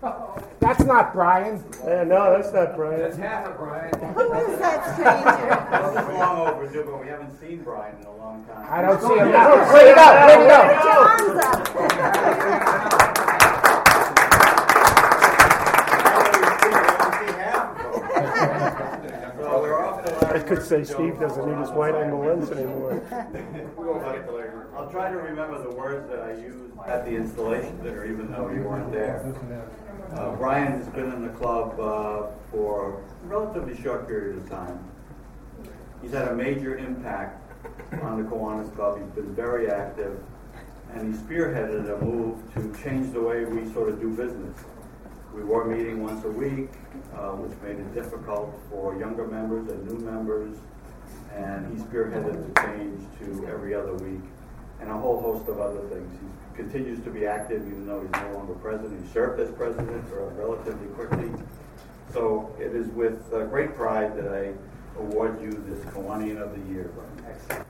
That's not Brian. No, that's not Brian. That's half of Brian. Who is that stranger? It's long overdue, but we haven't seen Brian in a long time. I don't see him now. Bring it up, bring it up. John's up. I could say Steve doesn't need his white ambulance anymore. I'll try to remember the words that I used at the installation dinner, even though you weren't there. Brian has been in the club for a relatively short period of time. He's had a major impact on the Kiwanis Club. He's been very active, and he spearheaded a move to change the way we sort of do business. We were meeting once a week, which made it difficult for younger members and new members, and he spearheaded the change to every other week, and a whole host of other things. He continues to be active even though he's no longer president. He served as president relatively quickly. So it is with great pride that I award you this Kiwanian of the Year. Excellent.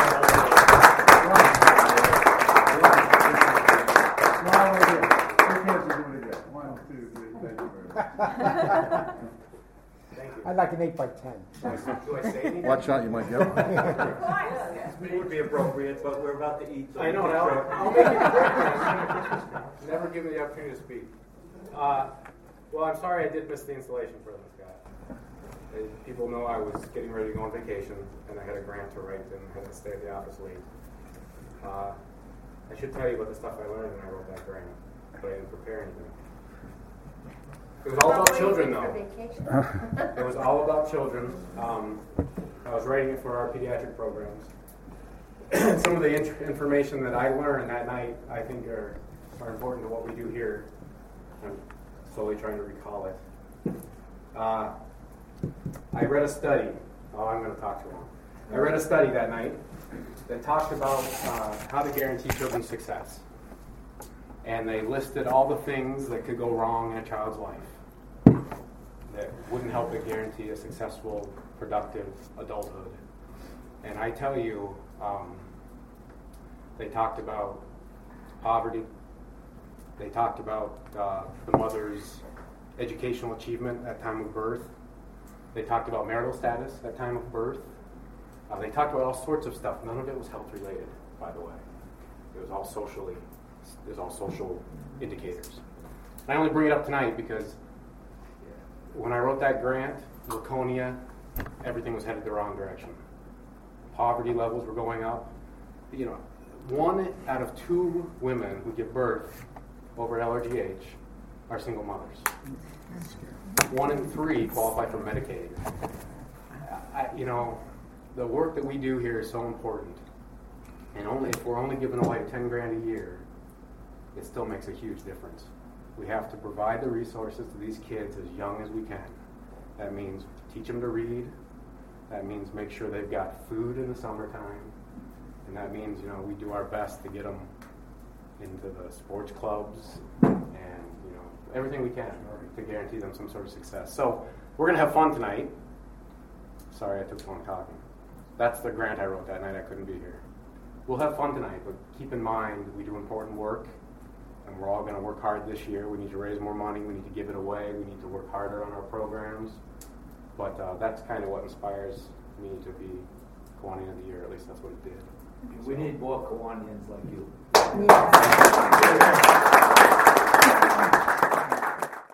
I'd like an 8 by 10. Do I say anything? Watch out, you might get one. It would be appropriate, but we're about to eat. So I know, I'll make it quick. Never give me the opportunity to speak. Well, I'm sorry I did miss the installation for them, Scott. People know I was getting ready to go on vacation, and I had a grant to write and had to stay at the office late. I should tell you about the stuff I learned when I wrote that grant, but I didn't prepare anything. It was all about children, though. It was all about children. I was writing it for our pediatric programs. Some of the information that I learned that night, I think, are important to what we do here. I'm slowly trying to recall it. I read a study. Oh, I'm going to talk to him. I read a study that night that talked about how to guarantee children's success. And they listed all the things that could go wrong in a child's life that wouldn't help it guarantee a successful, productive adulthood. And I tell you, they talked about poverty. They talked about the mother's educational achievement at time of birth. They talked about marital status at time of birth. They talked about all sorts of stuff. None of it was health related, by the way. It was all social indicators. And I only bring it up tonight because when I wrote that grant, Laconia, everything was headed the wrong direction. Poverty levels were going up. 1 out of 2 women who give birth over LRGH are single mothers. 1 in 3 qualify for Medicaid. The work that we do here is so important. And if we're only giving away $10,000 a year, it still makes a huge difference. We have to provide the resources to these kids as young as we can. That means teach them to read. That means make sure they've got food in the summertime. And that means, we do our best to get them into the sports clubs and, everything we can to guarantee them some sort of success. So we're going to have fun tonight. Sorry, I took so long talking. That's the grant I wrote that night. I couldn't be here. We'll have fun tonight, but keep in mind we do important work, and we're all going to work hard this year. We need to raise more money. We need to give it away. We need to work harder on our programs. But that's kind of what inspires me to be Kiwanian of the Year. At least that's what it did. We need more Kiwanians like you. Yeah.